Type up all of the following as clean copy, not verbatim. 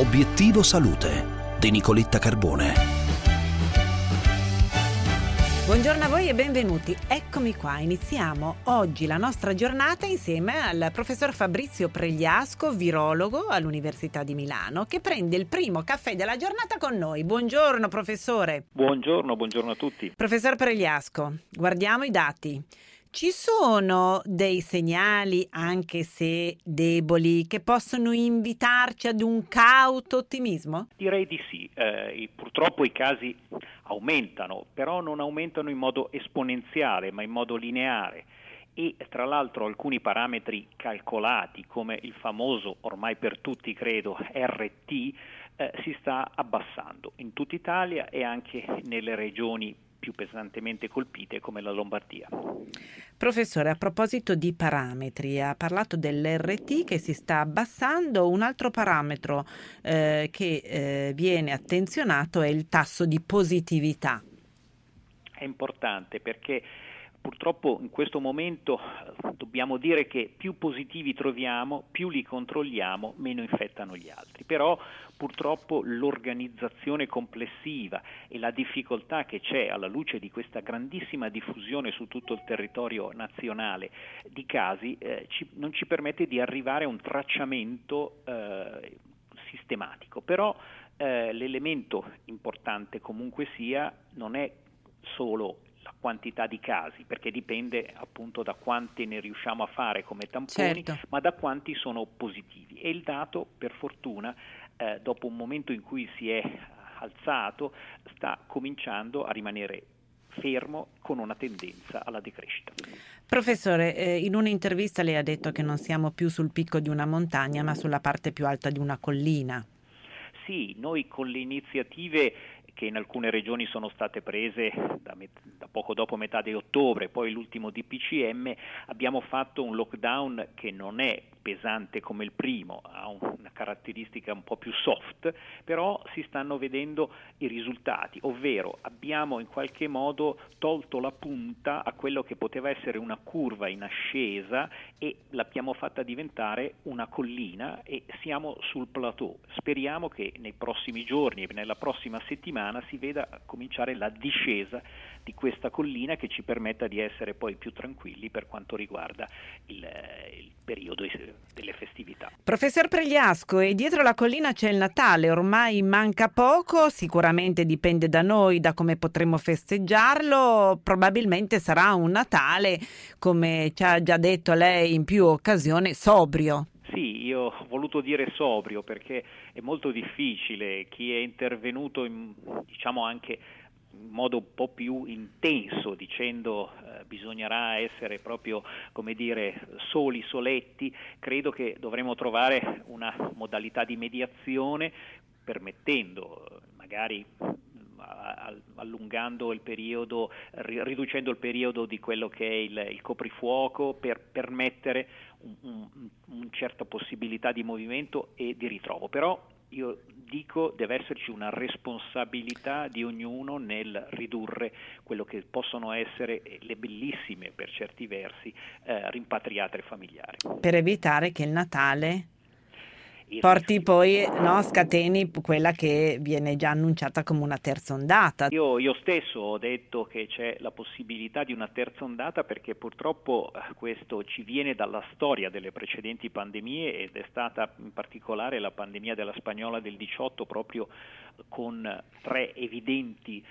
Obiettivo Salute di Nicoletta Carbone. Buongiorno a voi e benvenuti. Eccomi qua, iniziamo oggi la nostra giornata insieme al professor Fabrizio Pregliasco, virologo all'Università di Milano, che prende il primo caffè della giornata con noi. Buongiorno professore. Buongiorno a tutti. Professor Pregliasco, guardiamo i dati. Ci sono dei segnali, anche se deboli, che possono invitarci ad un cauto ottimismo? Direi di sì. Purtroppo i casi aumentano, però non aumentano in modo esponenziale, ma in modo lineare. E tra l'altro alcuni parametri calcolati, come il famoso, ormai per tutti credo, RT, si sta abbassando in tutta Italia e anche nelle regioni più pesantemente colpite come la Lombardia. Professore, a proposito di parametri, ha parlato dell'RT che si sta abbassando. Un altro parametro che viene attenzionato è il tasso di positività. È importante perché purtroppo in questo momento dobbiamo dire che più positivi troviamo, più li controlliamo, meno infettano gli altri. Però purtroppo l'organizzazione complessiva e la difficoltà che c'è alla luce di questa grandissima diffusione su tutto il territorio nazionale di casi non ci permette di arrivare a un tracciamento sistematico. Però l'elemento importante comunque sia non è solo la quantità di casi, perché dipende appunto da quanti ne riusciamo a fare come tamponi, certo, ma da quanti sono positivi. E il dato, per fortuna, dopo un momento in cui si è alzato, sta cominciando a rimanere fermo con una tendenza alla decrescita. Professore, in un'intervista lei ha detto che non siamo più sul picco di una montagna, ma sulla parte più alta di una collina. Sì, noi con le iniziative che in alcune regioni sono state prese da poco dopo metà di ottobre, poi l'ultimo DPCM, abbiamo fatto un lockdown che non è pesante come il primo, ha una caratteristica un po' più soft, però si stanno vedendo i risultati, ovvero abbiamo in qualche modo tolto la punta a quello che poteva essere una curva in ascesa e l'abbiamo fatta diventare una collina e siamo sul plateau. Speriamo che nei prossimi giorni e nella prossima settimana si veda cominciare la discesa di questa collina che ci permetta di essere poi più tranquilli per quanto riguarda il periodo delle festività. Professor Pregliasco, e dietro la collina c'è il Natale, ormai manca poco, sicuramente dipende da noi, da come potremo festeggiarlo, probabilmente sarà un Natale, come ci ha già detto lei in più occasioni, sobrio. Sì, io ho voluto dire sobrio perché è molto difficile. Chi è intervenuto anche in modo un po' più intenso dicendo bisognerà essere proprio, come dire, soletti, credo che dovremo trovare una modalità di mediazione permettendo magari allungando il periodo, riducendo il periodo di quello che è il coprifuoco per permettere una certa possibilità di movimento e di ritrovo. Però io dico deve esserci una responsabilità di ognuno nel ridurre quello che possono essere le bellissime, per certi versi, rimpatriate familiari. Per evitare che il Natale porti poi, scateni quella che viene già annunciata come una terza ondata. Io stesso ho detto che c'è la possibilità di una terza ondata perché purtroppo questo ci viene dalla storia delle precedenti pandemie ed è stata in particolare la pandemia della spagnola del 18 proprio con 3 evidenti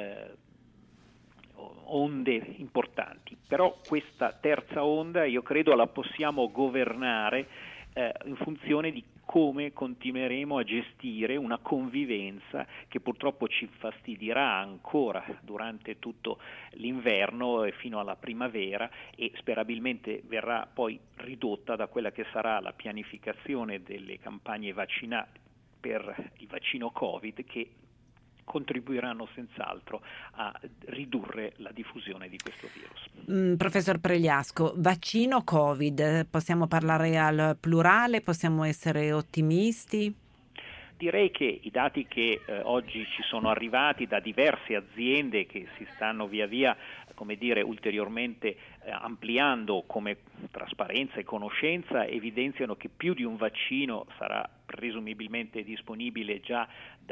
onde importanti. Però questa terza onda io credo la possiamo governare in funzione di come continueremo a gestire una convivenza che purtroppo ci fastidirà ancora durante tutto l'inverno e fino alla primavera e sperabilmente verrà poi ridotta da quella che sarà la pianificazione delle campagne vaccinali per il vaccino Covid che contribuiranno senz'altro a ridurre la diffusione di questo virus. Professor Pregliasco, vaccino Covid, possiamo parlare al plurale, possiamo essere ottimisti? Direi che i dati che oggi ci sono arrivati da diverse aziende che si stanno via via ulteriormente ampliando come trasparenza e conoscenza, evidenziano che più di un vaccino sarà presumibilmente disponibile già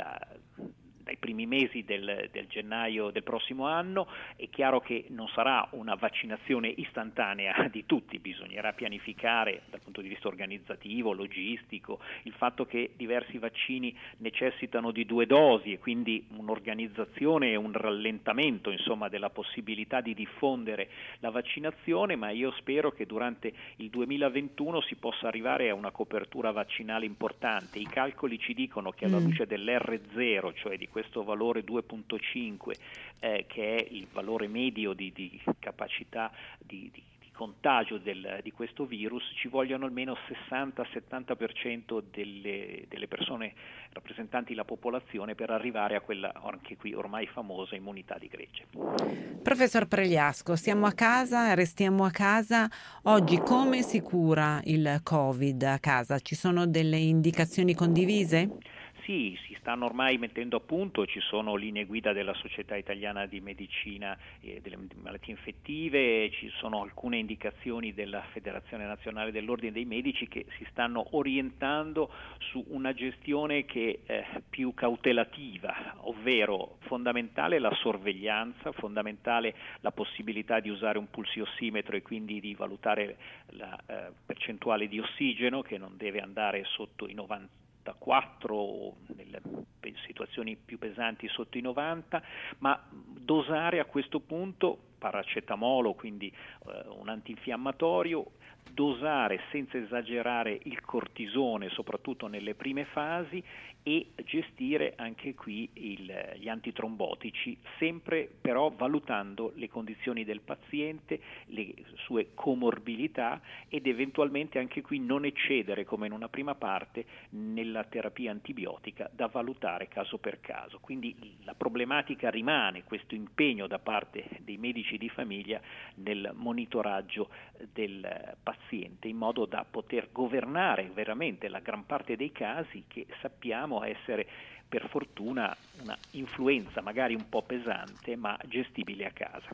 dai primi mesi del gennaio del prossimo anno. È chiaro che non sarà una vaccinazione istantanea di tutti, bisognerà pianificare dal punto di vista organizzativo, logistico, il fatto che diversi vaccini necessitano di 2 dosi e quindi un'organizzazione e un rallentamento della possibilità di diffondere la vaccinazione, ma io spero che durante il 2021 si possa arrivare a una copertura vaccinale importante. I calcoli ci dicono che alla luce dell'R0, cioè di questo valore 2.5 che è il valore medio di capacità di contagio di questo virus, ci vogliono almeno 60-70% delle persone rappresentanti la popolazione per arrivare a quella, anche qui ormai famosa, immunità di gregge. Professor Pregliasco, siamo a casa, restiamo a casa. Oggi come si cura il Covid a casa? Ci sono delle indicazioni condivise? Sì, si stanno ormai mettendo a punto, ci sono linee guida della Società Italiana di Medicina delle malattie infettive, ci sono alcune indicazioni della Federazione Nazionale dell'Ordine dei Medici che si stanno orientando su una gestione che è più cautelativa, ovvero fondamentale la sorveglianza, fondamentale la possibilità di usare un pulsiossimetro e quindi di valutare la percentuale di ossigeno che non deve andare sotto i 94 o nelle situazioni più pesanti sotto i 90, ma dosare a questo punto paracetamolo, quindi un antinfiammatorio, dosare senza esagerare il cortisone, soprattutto nelle prime fasi, e gestire anche qui gli antitrombotici, sempre però valutando le condizioni del paziente, le sue comorbilità ed eventualmente anche qui non eccedere, come in una prima parte, nella terapia antibiotica da valutare caso per caso. Quindi la problematica rimane questo impegno da parte dei medici di famiglia nel monitoraggio del paziente in modo da poter governare veramente la gran parte dei casi che sappiamo essere per fortuna una influenza magari un po' pesante ma gestibile a casa.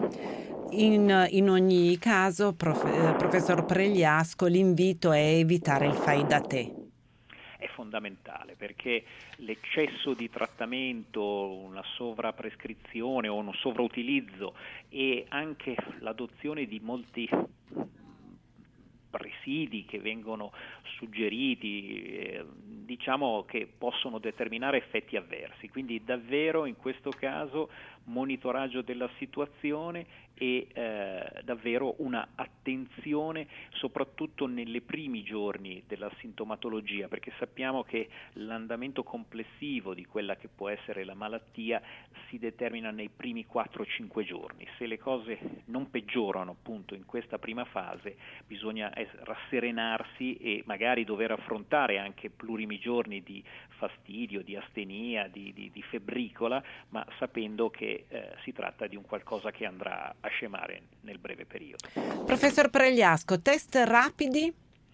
In ogni caso, professor Pregliasco, l'invito è evitare il fai da te. È fondamentale perché l'eccesso di trattamento, una sovraprescrizione o un sovrautilizzo e anche l'adozione di molti presidi che vengono suggeriti, diciamo che possono determinare effetti avversi, quindi davvero in questo caso monitoraggio della situazione e davvero una attenzione soprattutto nei primi giorni della sintomatologia, perché sappiamo che l'andamento complessivo di quella che può essere la malattia si determina nei primi 4-5 giorni. Se le cose non peggiorano appunto in questa prima fase bisogna rasserenarsi e magari dover affrontare anche plurimi giorni di fastidio, di astenia, di febbricola, ma sapendo che si tratta di un qualcosa che andrà a scemare nel breve periodo. Professor Pregliasco, test rapidi?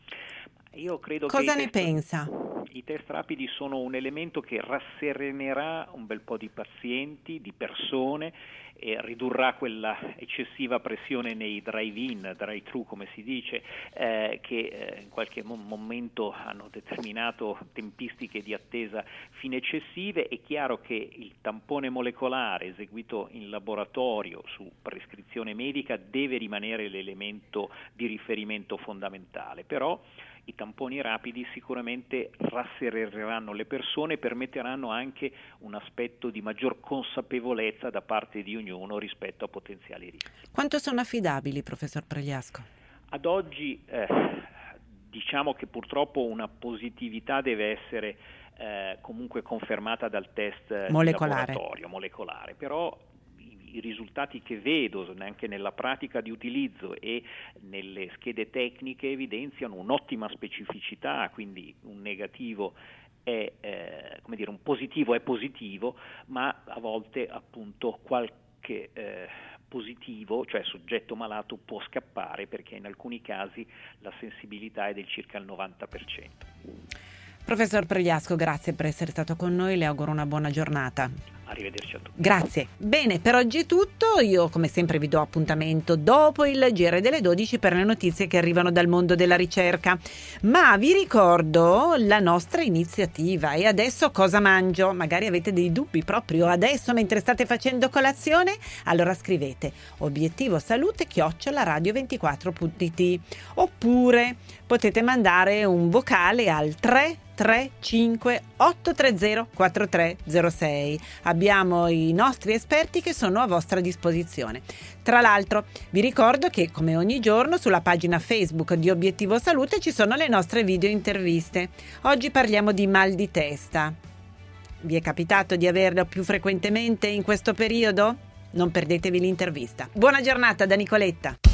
Io credo Cosa ne pensa? I test rapidi sono un elemento che rasserenerà un bel po' di pazienti, di persone, e ridurrà quella eccessiva pressione nei drive-in, drive-thru come si dice, che in qualche momento hanno determinato tempistiche di attesa fin eccessive. È chiaro che il tampone molecolare eseguito in laboratorio su prescrizione medica deve rimanere l'elemento di riferimento fondamentale, però i tamponi rapidi sicuramente rassereneranno le persone e permetteranno anche un aspetto di maggior consapevolezza da parte di ognuno rispetto a potenziali rischi. Quanto sono affidabili, professor Pregliasco? Ad oggi diciamo che purtroppo una positività deve essere comunque confermata dal test laboratorio molecolare, però i risultati che vedo anche nella pratica di utilizzo e nelle schede tecniche evidenziano un'ottima specificità, quindi un negativo è un positivo è positivo, ma a volte appunto qualche positivo, cioè soggetto malato, può scappare perché in alcuni casi la sensibilità è del circa il 90%. Professor Pregliasco, grazie per essere stato con noi, le auguro una buona giornata. Arrivederci a tutti. Grazie. Bene, per oggi è tutto. Io come sempre vi do appuntamento dopo il GR delle 12 per le notizie che arrivano dal mondo della ricerca. Ma vi ricordo la nostra iniziativa. E adesso cosa mangio? Magari avete dei dubbi proprio adesso mentre state facendo colazione? Allora scrivete obiettivosalute@radio24.it oppure potete mandare un vocale al 335 830 4306. Abbiamo i nostri esperti che sono a vostra disposizione. Tra l'altro vi ricordo che come ogni giorno sulla pagina Facebook di Obiettivo Salute ci sono le nostre video interviste. Oggi parliamo di mal di testa. Vi è capitato di averlo più frequentemente in questo periodo? Non perdetevi l'intervista. Buona giornata da Nicoletta.